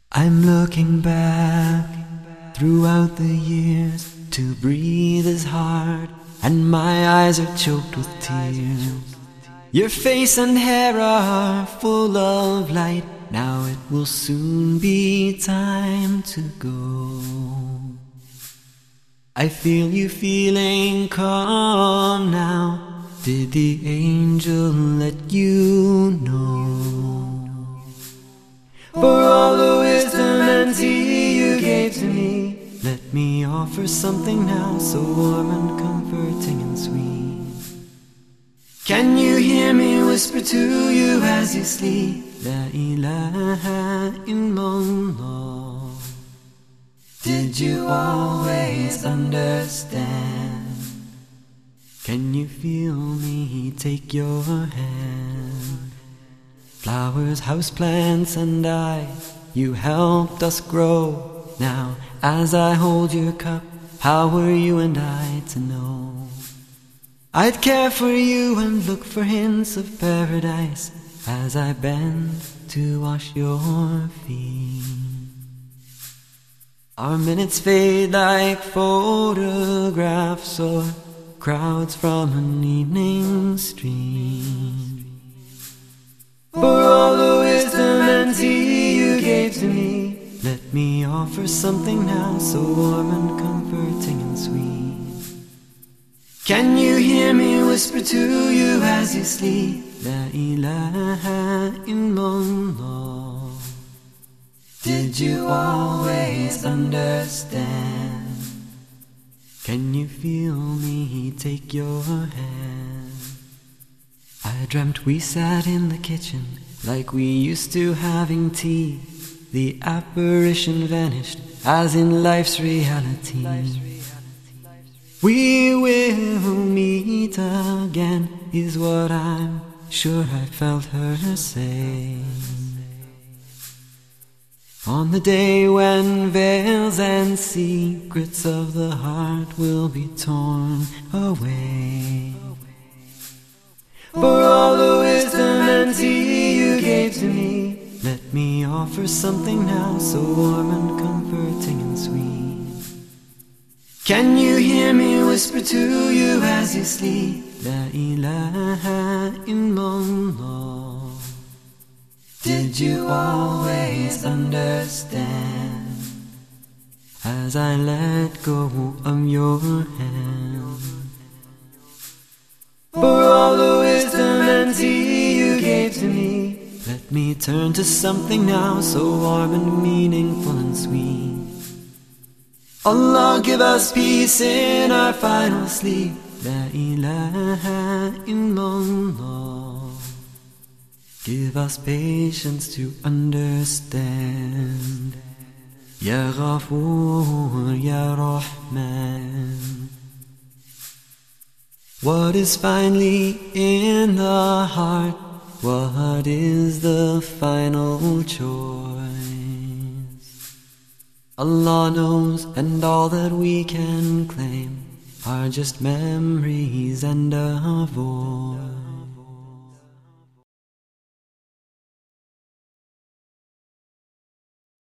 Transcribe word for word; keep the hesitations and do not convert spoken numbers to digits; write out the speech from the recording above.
I'm looking back throughout the years. To breathe is hard and my eyes are choked with tears. Your face and hair are full of light. Now it will soon be time to go. I feel you feeling calm now. Did the angel let you know? For all the wisdom and tea you gave to me, let me offer something now so warm and comforting and sweet. Can you hear me whisper to you as you sleep? La ilaha illallah. Did you always understand? Can you feel me take your hand? Flowers, houseplants and I, you helped us grow. Now as I hold your cup, how were you and I to know? I'd care for you and look for hints of paradise as I bend to wash your feet. Our minutes fade like photographs or crowds from an evening stream. For all the wisdom and tea you gave to me, let me offer something now so warm and comforting and sweet. Can you hear me whisper to you as you sleep? La ilaha illallah. Did you always understand? Can you feel me take your hand? I dreamt we sat in the kitchen like we used to having tea. The apparition vanished as in life's reality. We will meet again is what I'm sure I felt her say. On the day when veils and secrets of the heart will be torn away. For all the wisdom and tea you gave to me, let me offer something now so warm and comforting and sweet. Can you hear me whisper to you as you sleep? La ilaha illallah. Did you always understand? As I let go of your hand. For all the wisdom and tea you gave to me, let me turn to something now so warm and meaningful and sweet. Allah give us peace in our final sleep. La ilaha illallah. Give us patience to understand. Ya Ghafoor, Ya Rahman. What is finally in the heart? What is the final choice? Allah knows, and all that we can claim are just memories and a voice.